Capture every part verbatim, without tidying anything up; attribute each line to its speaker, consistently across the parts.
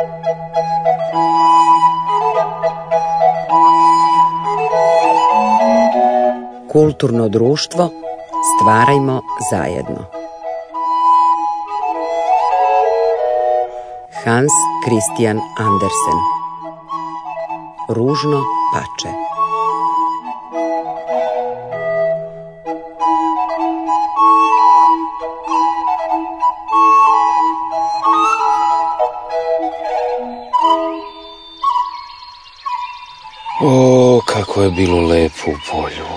Speaker 1: Kulturno društvo stvarajmo zajedno. Hans Christian Andersen. Ružno pače.
Speaker 2: O, kako je bilo lepo u polju.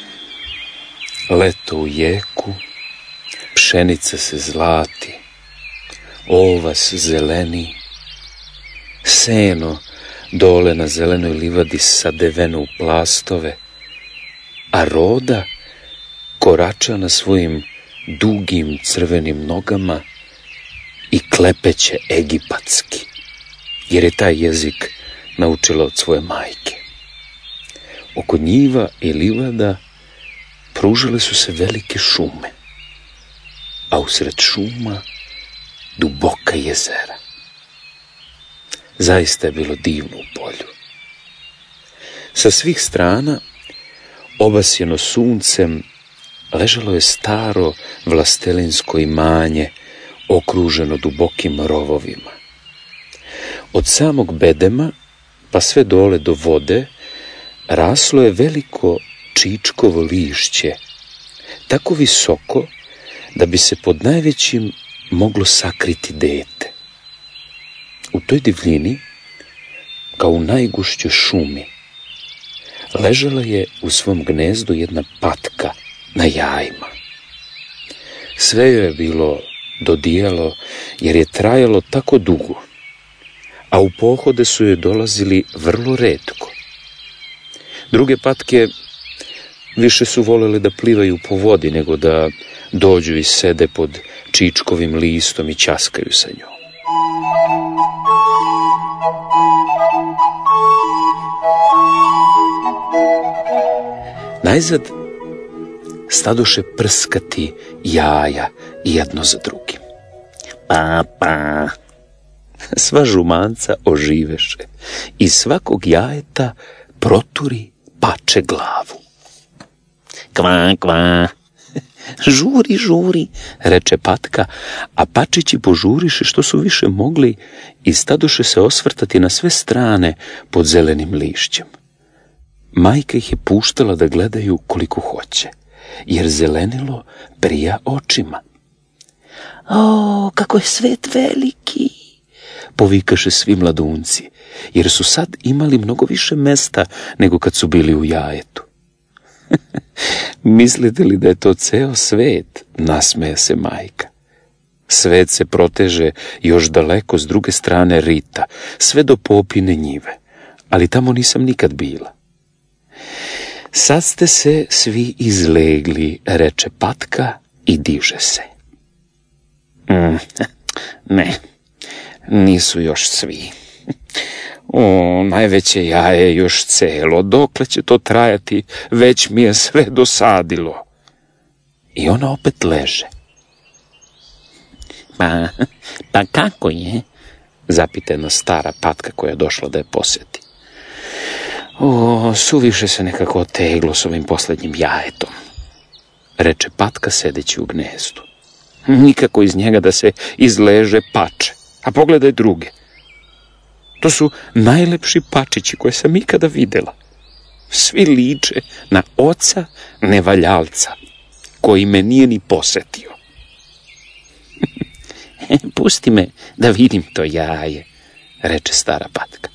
Speaker 2: Leto u jeku, pšenica se zlati, ovas zeleni, seno dole na zelenoj livadi sadeveno u plastove, a roda korača na svojim dugim crvenim nogama i klepeće egipatski, jer je taj jezik naučila od svoje majke. Oko njiva i livada pružile su se velike šume, a usred šuma duboka jezera. Zaista je bilo divno u polju. Sa svih strana, obasjeno suncem, ležalo je staro vlastelinsko imanje, okruženo dubokim rovovima. Od samog bedema pa sve dole do vode raslo je veliko čičkovo lišće, tako visoko da bi se pod najvećim moglo sakriti dete. U toj divljini, kao u najgušćoj šumi, ležala je u svom gnezdu jedna patka na jajima. Sve joj je bilo dodijalo, jer je trajalo tako dugo, a u pohode su joj dolazili vrlo retko. Druge patke više su volele da plivaju po vodi nego da dođu i sede pod čičkovim listom i ćaskaju sa njom. Najzad stadoše prskati jaja jedno za drugim. Pa, pa. Sva žumanca oživeše i svakog jajeta proturi pače glavu. Kva, kva. Žuri, žuri, reče patka, a pačići požuriše što su više mogli i stadoše se osvrtati na sve strane pod zelenim lišćem. Majka ih je puštala da gledaju koliko hoće, jer zelenilo prija očima. O, kako je svet veliki, povikaše svi mladunci, jer su sad imali mnogo više mesta nego kad su bili u jajetu. Mislite li da je to ceo svet? Nasmeje se majka. Svet se proteže još daleko s druge strane rita, sve do popine njive, ali tamo nisam nikad bila. Sad ste se svi izlegli, reče patka i diže se. Mm, ne, nisu još svi. O, najveće jaje još celo, dokle će to trajati, već mi je sve dosadilo. I ona opet leže. Pa, pa kako je? Zapita jedna stara patka koja je došla da je posjeti. O, suviše se nekako oteglo s ovim posljednjim jajetom, reče patka sedeći u gnezdu. Nikako iz njega da se izleže pače, a pogledaj druge. To su najlepši pačići koje sam ikada videla. Svi liče na oca nevaljalca, koji me nije ni posetio. Pusti me da vidim to jaje, reče stara patka.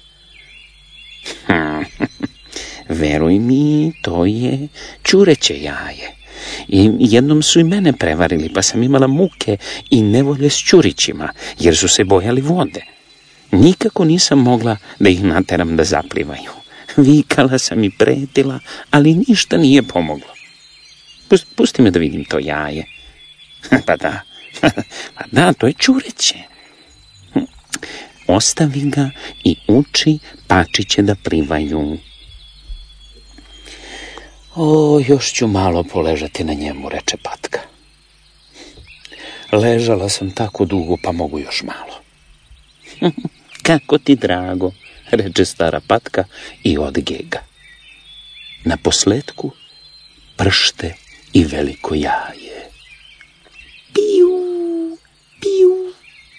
Speaker 2: Veruj mi, to je ćureće jaje. I jednom su i mene prevarili, pa sam imala muke i nevolje s ćurićima, jer su se bojali vode. Nikako nisam mogla da ih nateram da zaplivaju. Vikala sam i pretila, ali ništa nije pomoglo. Pusti me da vidim to jaje. Pa da, pa da, to je ćureće. Ostavi ga i uči pačiće da plivaju. O, još ću malo poležati na njemu, reče patka. Ležala sam tako dugo, pa mogu još malo. Kako ti drago, reče stara patka i odgega. Na posletku pršte i veliko jaje. Piu, piu.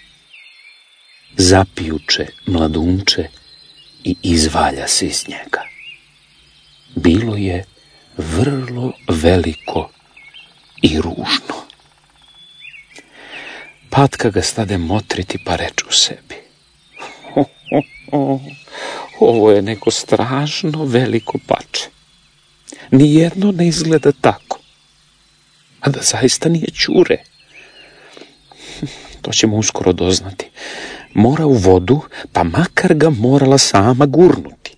Speaker 2: Zapijuče mladunče i izvalja se iz njega. Bilo je vrlo veliko i ružno. Patka ga stade motriti pa reče u sebi. Ho, ho, ho, ovo je neko strašno veliko pače. Nijedno ne izgleda tako. A da zaista nije ćure. To ćemo uskoro doznati. Mora u vodu, pa makar ga morala sama gurnuti.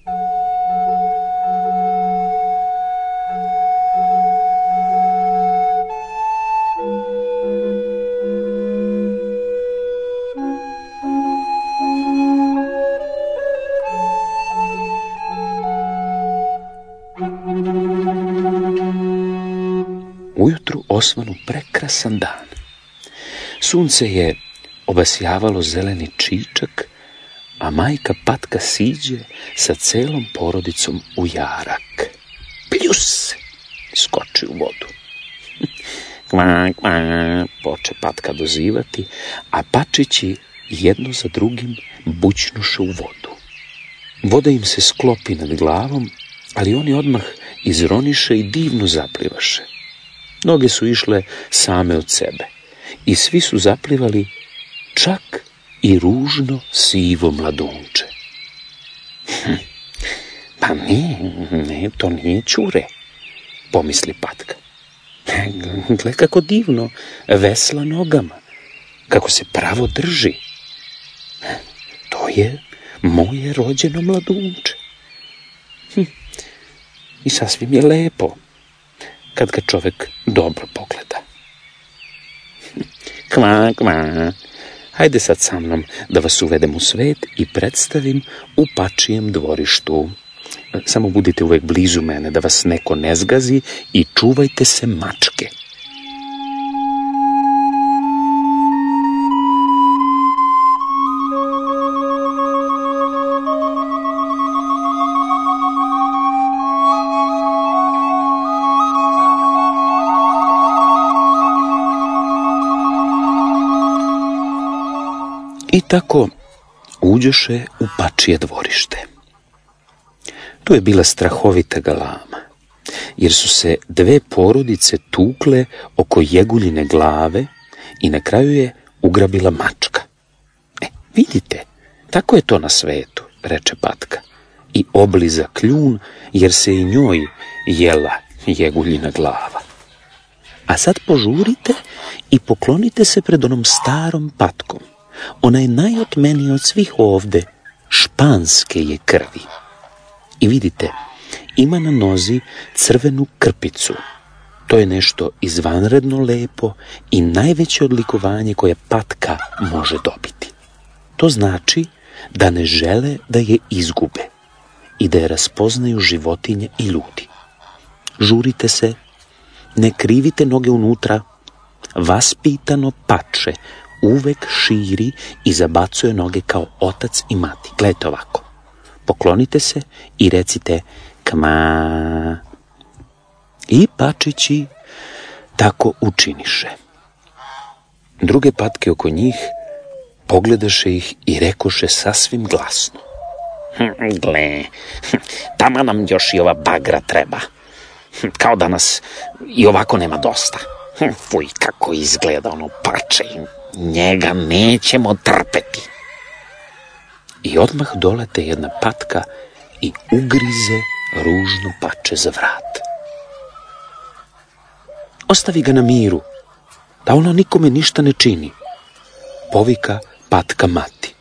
Speaker 2: Ujutru osvanu prekrasan dan. Sunce je obasjavalo zeleni čičak, a majka patka siđe sa celom porodicom u jarak. Pljus! Skoči u vodu. Kva, kva, poče patka dozivati, a pačići jedno za drugim bućnuše u vodu. Voda im se sklopi nad glavom, ali oni odmah izroniše i divno zaplivaše. Noge su išle same od sebe i svi su zaplivali, čak i ružno sivo mladunče. Hm, pa ne, ne, to nije ćure, pomisli patka. Gle kako divno vesla nogama, kako se pravo drži. To je moje rođeno mladunče. Hm, i sasvim je lepo kad ga čovek dobro pogleda. Kva, kva, hajde sad sa mnom da vas uvedem u svet i predstavim u pačijem dvorištu. Samo budite uvek blizu mene da vas neko ne zgazi i čuvajte se mačke. I tako uđoše u pačije dvorište. Tu je bila strahovita galama, jer su se dve porodice tukle oko jeguljine glave i na kraju je ugrabila mačka. E, vidite, tako je to na svetu, reče patka, i obliza kljun, jer se i njoj jela jeguljina glava. A sad požurite i poklonite se pred onom starom patkom. Ona je najotmenija od svih ovde, španske je krvi. I vidite, ima na nozi crvenu krpicu. To je nešto izvanredno lepo i najveće odlikovanje koje patka može dobiti. To znači da ne žele da je izgube i da je raspoznaju životinje i ljudi. Žurite se, ne krivite noge unutra, vaspitano pače uvek širi i zabacuje noge kao otac i mati. Gledajte ovako. Poklonite se i recite kma. I pačići tako učiniše. Druge patke oko njih pogledaše ih i rekoše sasvim glasno. Gle, tamo nam još i ova bagra treba. Kao da nas i ovako nema dosta. Fuj, kako izgleda ono pače. Njega nećemo trpeti. I odmah dolete jedna patka i ugrize ružno pače za vrat. Ostavi ga na miru, da ono nikome ništa ne čini, povika patka mati.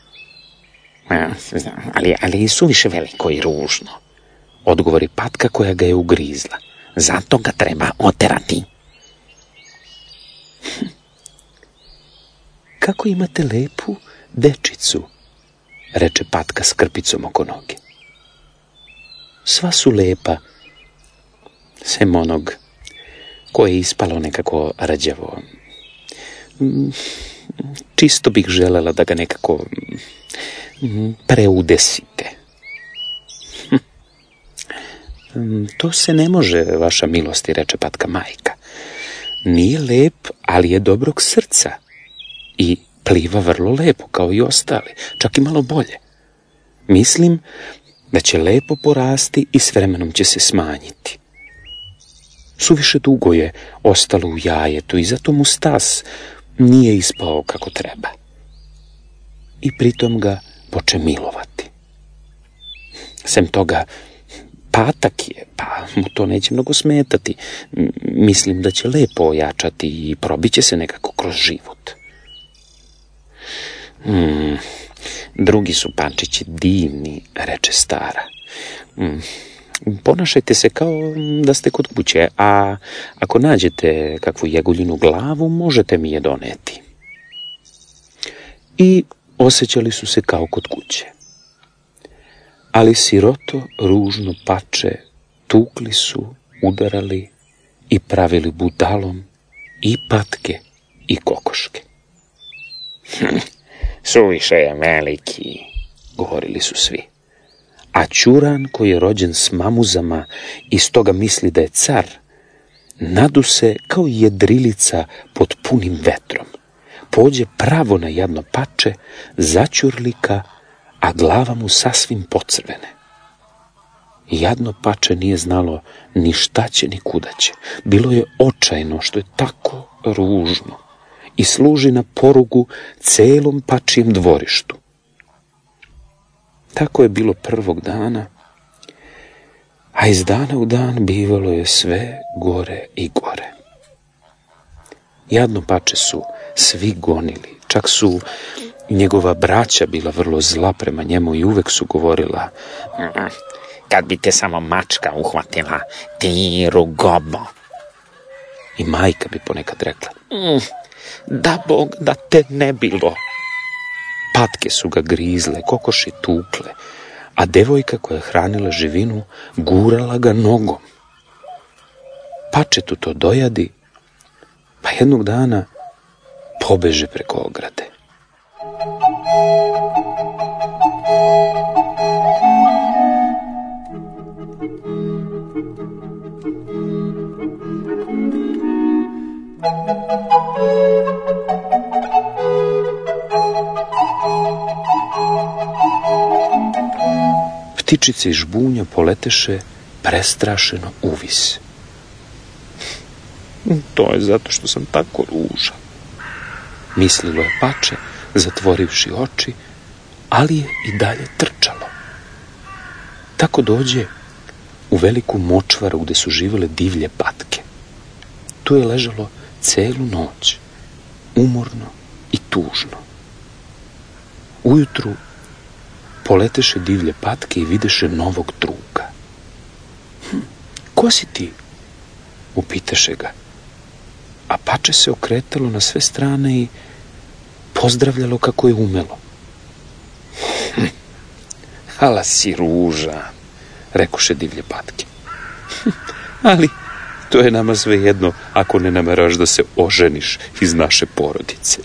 Speaker 2: Ali, ali je suviše veliko i ružno, odgovori patka koja ga je ugrizla. Zato ga treba oterati. Hm. Kako imate lepu dečicu, reče patka s krpicom oko noge. Sva su lepa, sem onog koje je ispalo nekako rađavo. Čisto bih želela da ga nekako preudesite. To se ne može, vaša milosti, reče patka majka. Nije lep, ali je dobrog srca i pliva vrlo lepo, kao i ostali, čak i malo bolje. Mislim da će lepo porasti i s vremenom će se smanjiti. Suviše dugo je ostalo u jajetu i zato mu stas nije ispao kako treba. I pritom ga poče milovati. Sem toga, patak je, pa mu to neće mnogo smetati. Mislim da će lepo ojačati i probiće se nekako kroz život. Hmm, drugi su pančići divni, reče stara. Hmm, ponašajte se kao da ste kod kuće, a ako nađete kakvu jeguljinu glavu, možete mi je doneti. I osjećali su se kao kod kuće. Ali siroto ružno pače tukli su, udarali i pravili budalom i patke i kokoške. Hm, suviše je veliki, govorili su svi. A Ćuran, koji je rođen s mamuzama i stoga misli da je car, nadu se kao jedrilica pod punim vetrom. Pođe pravo na jadno pače, začurlika, a glava mu sasvim pocrvene. Jadno pače nije znalo ni šta će ni kuda će. Bilo je očajno što je tako ružno i služi na porugu celom pačijem dvorištu. Tako je bilo prvog dana, a iz dana u dan bivalo je sve gore i gore. Jadno pače su svi gonili, čak su njegova braća bila vrlo zla prema njemu i uvek su govorila: kad bi te samo mačka uhvatila, ti rugobo. I majka bi ponekad rekla: mm, da Bog da te ne bilo. Patke su ga grizle, kokoši tukle, a devojka koja je hranila živinu gurala ga nogom. Pačetu to dojadi, pa jednog dana pobeže preko ograde. Ptičice i žbunja poleteše prestrašeno uvis. To je zato što sam tako ružan, mislilo je pače, zatvorivši oči, ali je i dalje trčalo. Tako dođe u veliku močvaru gde su živele divlje patke. Tu je ležalo celu noć, umorno i tužno. Ujutru poleteše divlje patke i videše novog druga. Hm, ko si ti? Upitaše ga. A pače se okretalo na sve strane i pozdravljalo kako je umelo. Hm, ala si ružan, rekoše divlje patke. Hm, ali to je nama sve jedno ako ne nameraš da se oženiš iz naše porodice.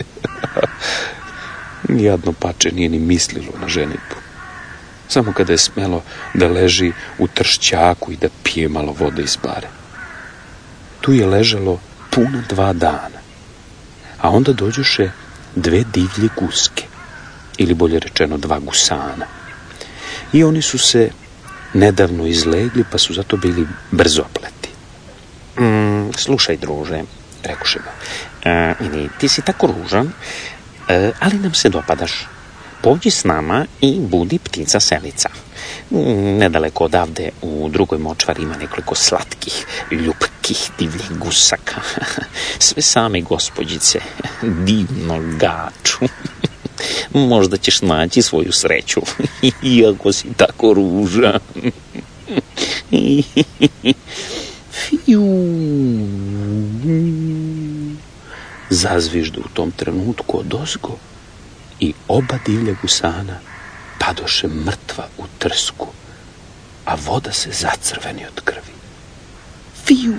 Speaker 2: Jadno pače nije ni mislilo na ženitbu. Samo kada je smelo da leži u tršćaku i da pije malo vode iz bare. Tu je ležalo puna dva dana, a onda dođoše dve divlje guske, ili bolje rečeno dva gusana. I oni su se nedavno izlegli, pa su zato bili brzopleti. Mm, slušaj, druže, rekoše mu, e, ti si tako ružan, e, ali nam se dopadaš. Pođi s nama i budi ptica selica. Nedaleko odavde u drugoj močvari ima nekoliko slatkih, ljupkih divljih gusaka. Sve same gospođice, divno gaču. Možda ćeš naći svoju sreću, iako si tako ružan. Fiu. Zazviždu u tom trenutku odozgo i oba divlja gusana padoše mrtva u trsku, a voda se zacrveni od krvi. Fiu!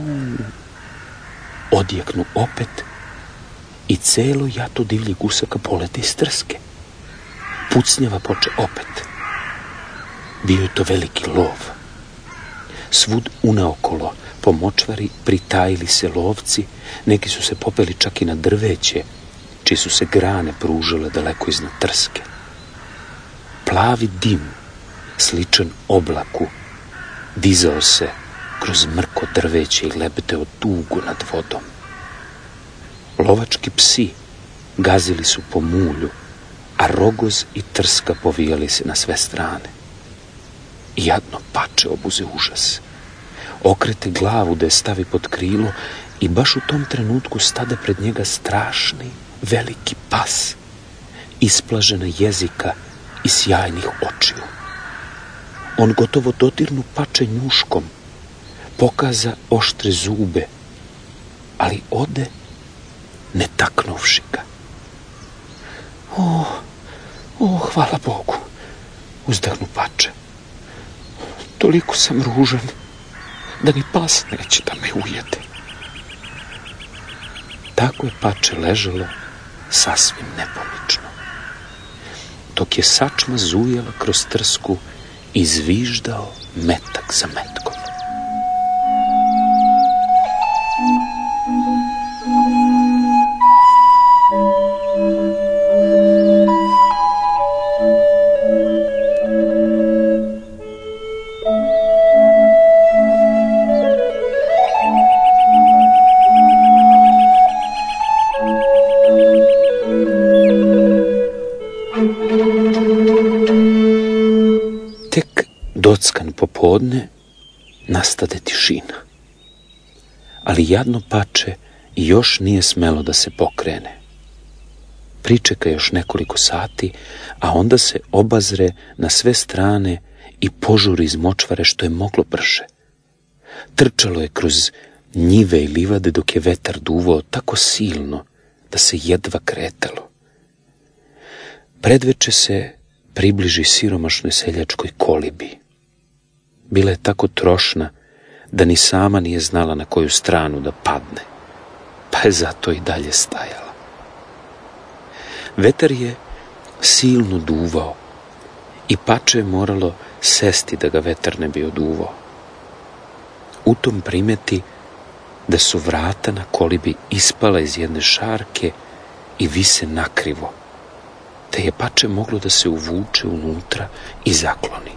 Speaker 2: Odjeknu opet i celo jato divljih gusaka polete iz trske. pucnjava poče opet. Bio je to veliki lov. Svud unaokolo po močvari pritajili se lovci, neki su se popeli čak i na drveće, čiji su se grane pružale daleko iznad trske. Plavi dim, sličan oblaku, dizao se kroz mrko drveće i lebdeo dugo nad vodom. Lovački psi gazili su po mulju, a rogoz i trska povijali se na sve strane. Jadno pače obuze užas. Okrete glavu da je stavi pod krilo i baš u tom trenutku stade pred njega strašni, veliki pas, isplažena jezika i sjajnih očiju. On gotovo dodirnu pače njuškom, pokaza oštre zube, ali ode ne taknuvši ga. O, o, hvala Bogu, uzdahnu pače. Toliko sam ružan da ni pas neće da me ujede. Tako je pače ležalo sasvim nepomično, dok je sačma zujela kroz trsku i zviždao metak za metkom. Dockan popodne nastade tišina, ali jadno pače još nije smelo da se pokrene. Pričeka još nekoliko sati, a onda se obazre na sve strane i požuri iz močvare što je moglo brže. Trčalo je kroz njive i livade dok je vetar duvao tako silno da se jedva kretalo. Predveče se približi siromašnoj seljačkoj kolibi. Bila je tako trošna da ni sama nije znala na koju stranu da padne, pa je zato i dalje stajala. Vetar je silno duvao i pače je moralo sesti da ga vetar ne bi oduvao. U tom primeti da su vrata na kolibi ispala iz jedne šarke i vise nakrivo, te je pače moglo da se uvuče unutra i zakloni.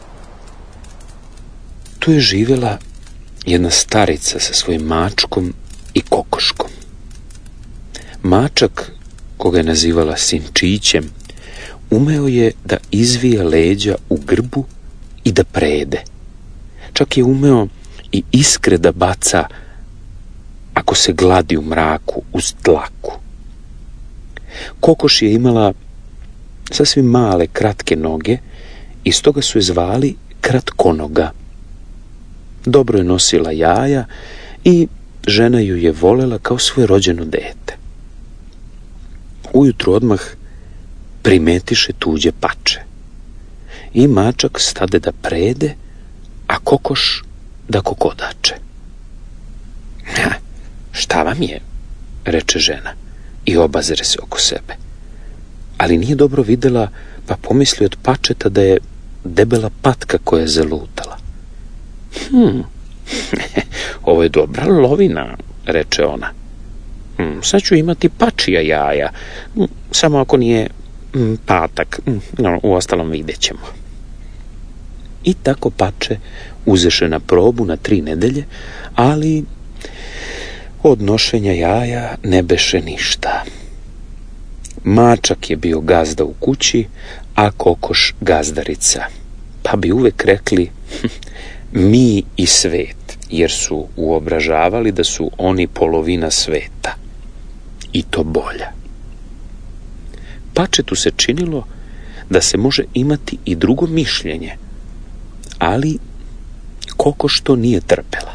Speaker 2: Tu je živjela jedna starica sa svojim mačkom i kokoškom. Mačak, koga je nazivala Sinčićem, umeo je da izvija leđa u grbu i da prede. Čak je umeo i iskre da baca ako se gladi u mraku uz dlaku. Kokoš je imala sasvim male, kratke noge i stoga su je zvali Kratkonoga. Dobro je nosila jaja i žena ju je volela kao svoje rođeno dete. Ujutro odmah primetiše tuđe pače i mačak stade da prede, a kokoš da kokodače. Ha, šta vam je, reče žena i obazire se oko sebe. Ali nije dobro videla, pa pomisli od pačeta da je debela patka koja je zalutala. Hm, ovo je dobra lovina, reče ona. Hm, sad ću imati pačija jaja, hm, samo ako nije hm, patak, hm, no, u ostalom vidjet ćemo. I tako pače uzeše na probu na tri nedelje, ali od nošenja jaja ne beše ništa. Mačak je bio gazda u kući, a kokoš gazdarica, pa bi uvek rekli mi i svet, jer su uobražavali da su oni polovina sveta, i to bolja. Pačetu se činilo da se može imati i drugo mišljenje, ali kokoš to nije trpela.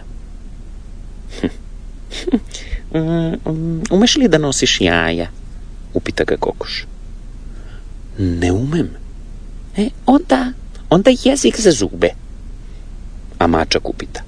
Speaker 2: Umeš li da nosiš jaja? Upita ga kokoš. Ne umem. E, onda, onda jezik za zube. A mačak upita.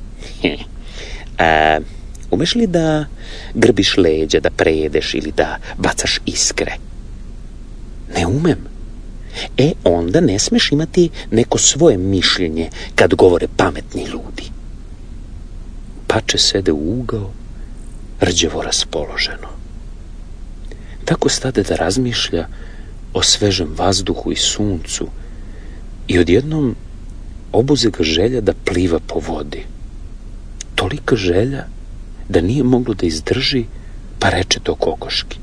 Speaker 2: A, umeš li da grbiš leđa, da predeš ili da bacaš iskre? Ne umem.
Speaker 3: E, onda ne smeš imati neko svoje mišljenje kad govore pametni ljudi. Pače sede u ugao, rđevo raspoloženo. Tako stade da razmišlja o svežem vazduhu i suncu i odjednom obuze ga želja da pliva po vodi. Tolika želja da nije moglo da izdrži, pa reče to kokoški.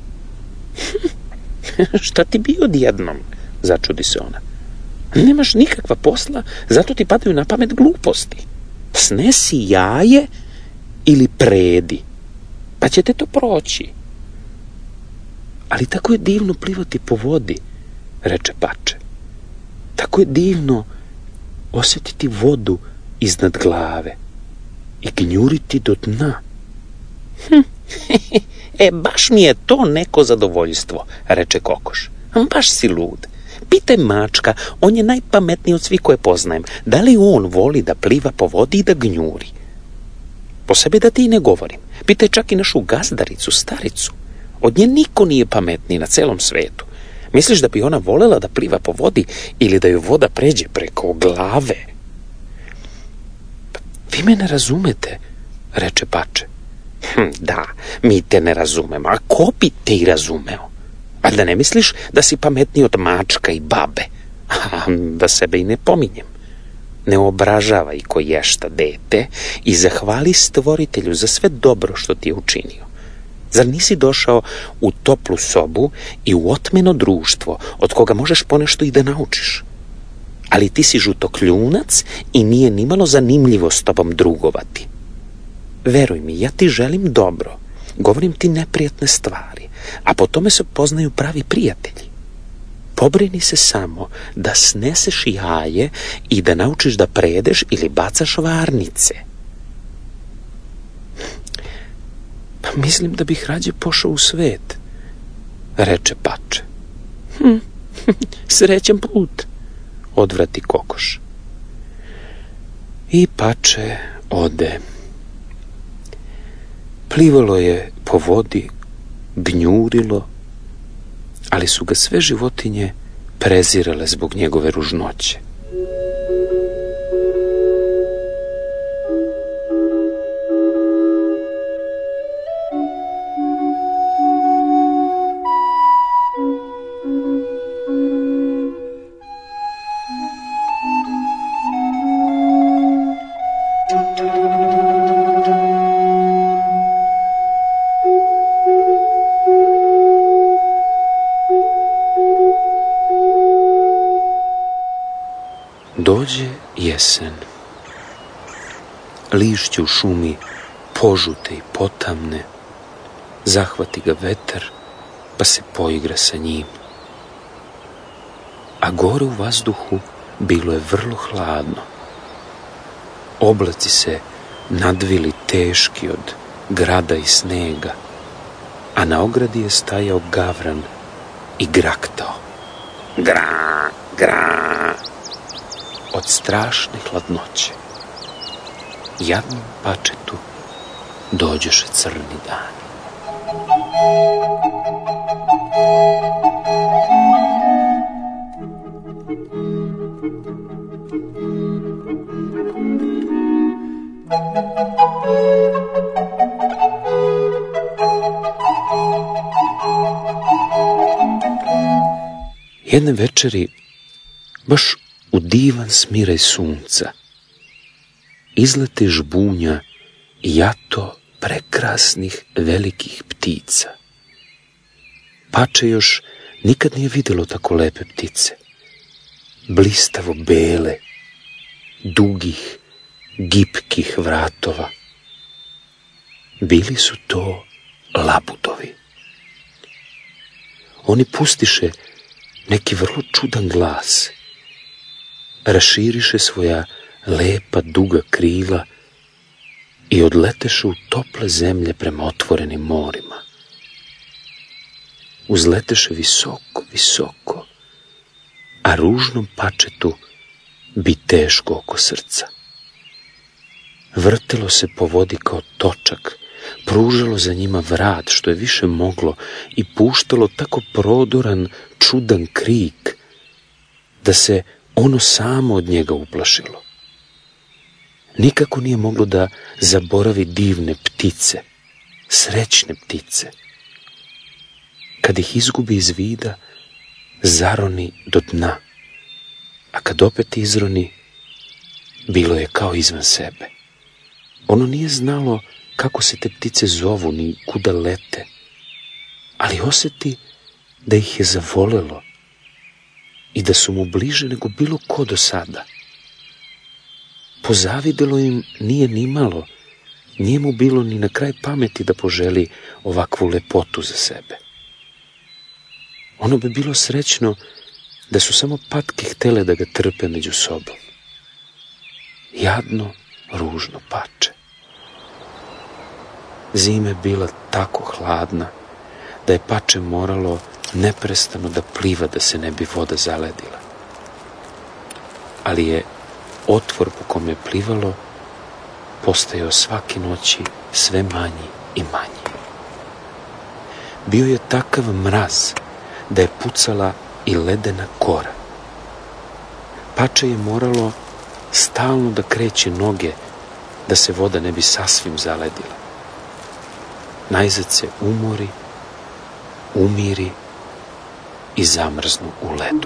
Speaker 3: Šta ti bi odjednom? Začudi se ona. Nemaš nikakva posla, zato ti padaju na pamet gluposti. Snesi jaje ili predi, pa će te to proći. Ali tako je divno plivati po vodi, reče Pače. Tako je divno osjetiti vodu iznad glave i gnjuriti do dna. Hm, e, baš mi je to neko zadovoljstvo, reče kokoš. Baš si lud. Pitaj mačka, on je najpametniji od svih koje poznajem. Da li on voli da pliva po vodi i da gnjuri? Po sebi da ti i ne govorim. Pitaj čak i našu gazdaricu, staricu. Od nje niko nije pametniji na celom svetu. Misliš da bi ona volela da pliva po vodi ili da joj voda pređe preko glave? Vi me ne razumete, reče Pače. Hm, da, mi te ne razumemo, a ko bi te i razumeo? A da ne misliš da si pametniji od mačka i babe? A, da sebe i ne pominjem. Ne obražavaj ko ješta dete i zahvali stvoritelju za sve dobro što ti je učinio. Zar nisi došao u toplu sobu i u otmeno društvo od koga možeš ponešto i da naučiš? Ali ti si žutokljunac i nije nimalo zanimljivo s tobom drugovati. Veruj mi, ja ti želim dobro, govorim ti neprijatne stvari, a po tome se poznaju pravi prijatelji. Pobrini se samo da sneseš jaje i da naučiš da predeš ili bacaš varnice. Pa mislim da bih rađe pošao u svet, reče Pače. Hm, srećan put, odvrati kokoš. I Pače ode. Plivalo je po vodi, gnjurilo, ali su ga sve životinje prezirale zbog njegove ružnoće. Dođe jesen. Lišće u šumi požute i potamne, zahvati ga vetar, pa se poigra sa njim. A gore u vazduhu bilo je vrlo hladno. Oblaci se nadvili teški od grada i snega, a na ogradi je stajao gavran i graktao. Gra, gra, od strašne hladnoće. Jadnom Pačetu dođoše crni dani. Jedne večeri, baš u divan smiraj sunca, izlete žbunja i jato prekrasnih velikih ptica. Pače još nikad nije vidjelo tako lepe ptice. Blistavo bele, dugih, gipkih vratova. Bili su to labudovi. Oni pustiše neki vrlo čudan glas, raširiše svoja lepa duga krila i odleteše u tople zemlje prema otvorenim morima. Uzleteše visoko, visoko, a ružnom Pačetu bi teško oko srca. Vrtelo se po vodi kao točak, pružalo za njima vrat što je više moglo i puštalo tako prodoran, čudan krik da se ono samo od njega uplašilo. Nikako nije moglo da zaboravi divne ptice, srećne ptice. Kad ih izgubi iz vida, zaroni do dna, a kad opet izroni, bilo je kao izvan sebe. Ono nije znalo kako se te ptice zovu ni kuda lete, ali osjeti da ih je zavolelo i da su mu bliže nego bilo ko do sada. Pozavidelo im nije ni malo, nije mu bilo ni na kraj pameti da poželi ovakvu lepotu za sebe. Ono bi bilo srećno da su samo patke htele da ga trpe među sobom. Jadno, ružno pače. Zima je bila tako hladna da je pače moralo neprestano da pliva da se ne bi voda zaledila. Ali je otvor po kome je plivalo postajao svake noći sve manji i manji. Bio je takav mraz da je pucala i ledena kora. Pače je moralo stalno da kreće noge da se voda ne bi sasvim zaledila. Najzad se umori, umiri i zamrznu u ledu.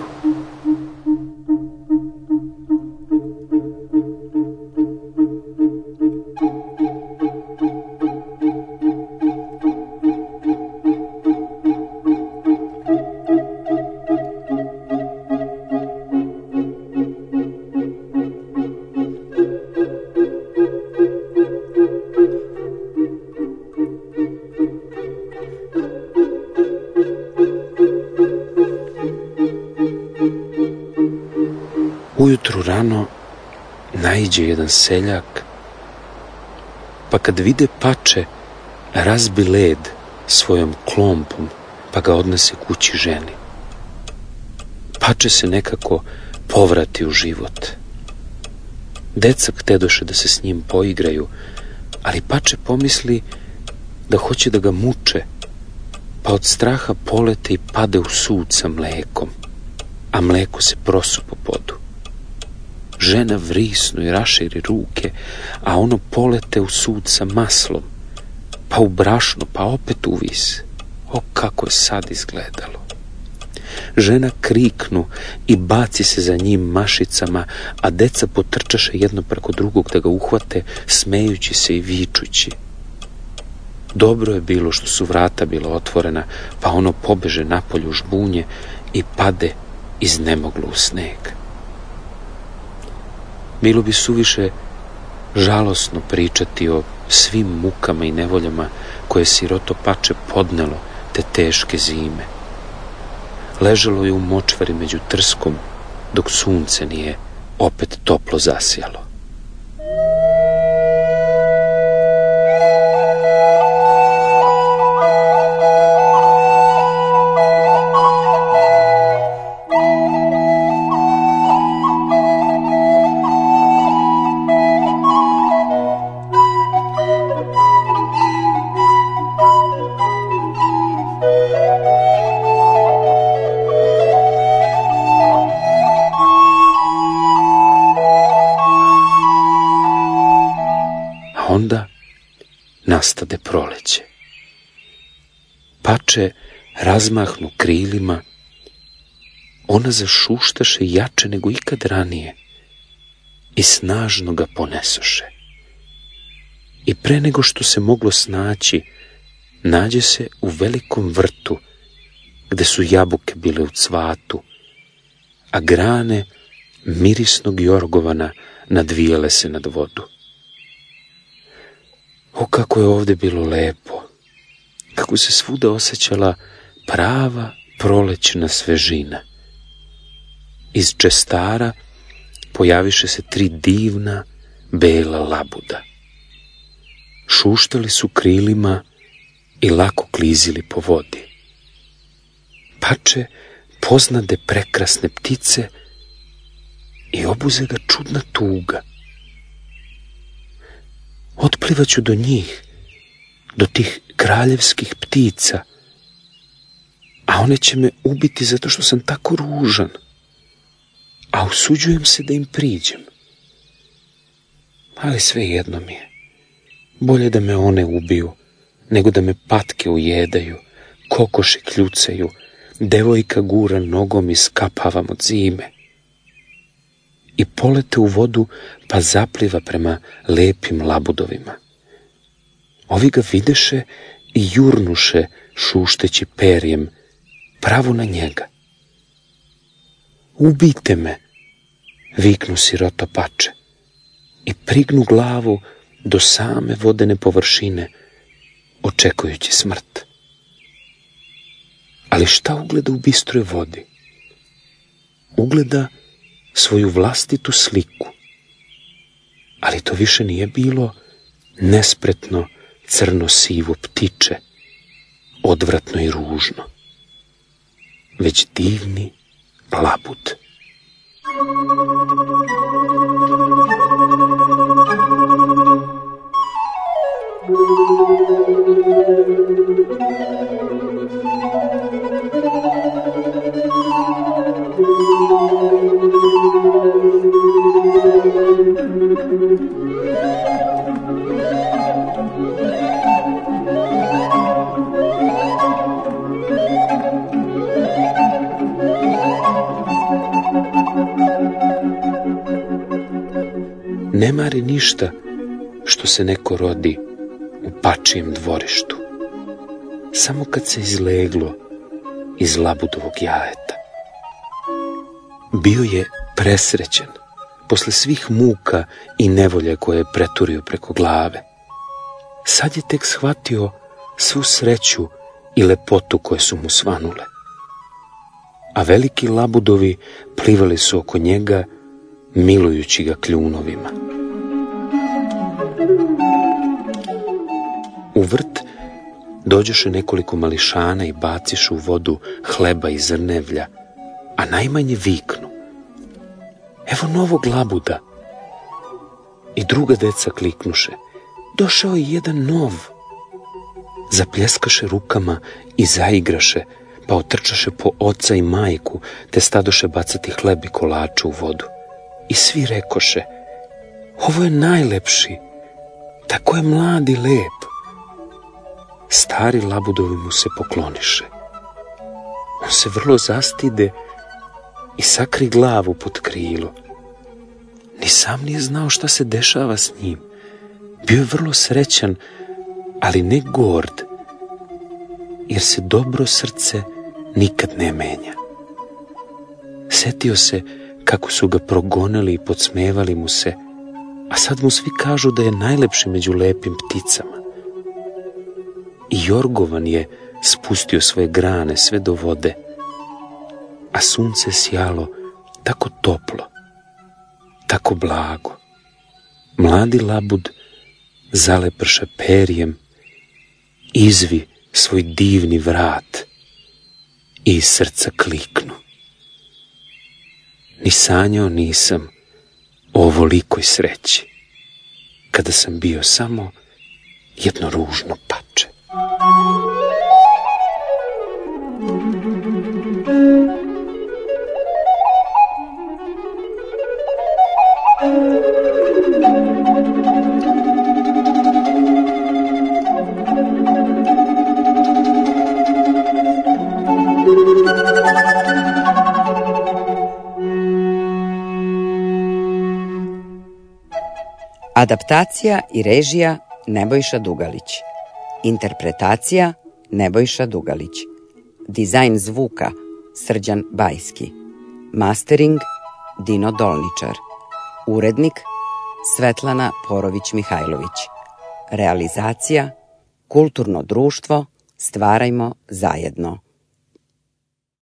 Speaker 3: Ujutru rano naiđe jedan seljak, pa kad vide pače, razbi led svojom klompom, pa ga odnese kući ženi. Pače se nekako povrati u život. Deca htedoše da se s njim poigraju, ali pače pomisli da hoće da ga muče, pa od straha polete i pade u sud sa mlekom, a mleko se prosu po podu. Žena vrisnu i raširi ruke, a ono polete u sud sa maslom, pa u brašno, pa opet u vis. O, kako je sad izgledalo! Žena kriknu i baci se za njim mašicama, a deca potrčaše jedno preko drugog da ga uhvate, smejući se i vičući. Dobro je bilo što su vrata bila otvorena, pa ono pobeže napolju žbunje i pade iznemoglo u sneg. Bilo bi suviše žalosno pričati o svim mukama i nevoljama koje siroto pače podnelo te teške zime. Ležalo je u močvari među trskom, dok sunce nije opet toplo zasjalo. Onda nastade proleće. Pače razmahnu krilima, ona zašuštaše jače nego ikad ranije i snažno ga ponesoše. I pre nego što se moglo snaći, nađe se u velikom vrtu gde su jabuke bile u cvatu, a grane mirisnog jorgovana nadvijale se nad vodu. O, kako je ovde bilo lepo, kako se svuda osjećala prava prolećna svežina. Iz čestara pojaviše se tri divna bela labuda. Šuštali su krilima i lako klizili po vodi. Pače poznade prekrasne ptice i obuze ga čudna tuga. Otplivaću do njih, do tih kraljevskih ptica, a one će me ubiti zato što sam tako ružan. a usuđujem se da im priđem. Ali sve jedno mi je. Bolje da me one ubiju, nego da me patke ujedaju, kokoši kljucaju, devojka gura nogom i skapavam od zime. I polete u vodu, pa zapliva prema lepim labudovima. Ovi ga videše i jurnuše, šušteći perjem, pravo na njega. Ubijte me, viknu sirota pače i prignu glavu do same vodene površine, očekujući smrt. Ali šta ugleda u bistroj vodi? Ugleda svoju vlastitu sliku. Ali to više nije bilo nespretno crno-sivo ptiče, odvratno i ružno, već divni labud. Ne mari ništa što se neko rodi u pačijem dvorištu, samo kad se izleglo iz labudovog jajeta. Bio je presrećen posle svih muka i nevolje koje je preturio preko glave. Sad je tek shvatio svu sreću i lepotu koje su mu svanule. A veliki labudovi plivali su oko njega, milujući ga kljunovima. U vrt dođoše nekoliko mališana i baciše u vodu hleba i zrnevlja, a najmanje viknu: evo novog labuda. I druga deca kliknuše: došao je jedan nov. Zapljeskaše rukama i zaigraše, pa otrčaše po oca i majku, te stadoše bacati hleb i kolače u vodu. I svi rekoše: ovo je najlepši, tako je mlad i lep. Stari labudovi mu se pokloniše. On se vrlo zastide i sakri glavu pod krilo. Ni sam nije znao šta se dešava s njim. Bio je vrlo srećan, ali ne gord, jer se dobro srce nikad ne menja. Setio se kako su ga progonili i podsmevali mu se, a sad mu svi kažu da je najlepši među lepim pticama. I jorgovan je spustio svoje grane sve do vode, a sunce sjalo tako toplo, tako blago. Mladi labud zaleprše perjem, izvi svoj divni vrat i iz srca kliknu: ni sanjao nisam o ovolikoj sreći, kada sam bio samo jedno ružno pače.
Speaker 1: Adaptacija i režija Nebojša Dugalić. Interpretacija Nebojša Dugalić. Dizajn zvuka Srđan Bajski. Mastering Dino Dolničar. Urednik Svetlana Porović-Mihajlović. Realizacija Kulturno društvo Stvarajmo zajedno.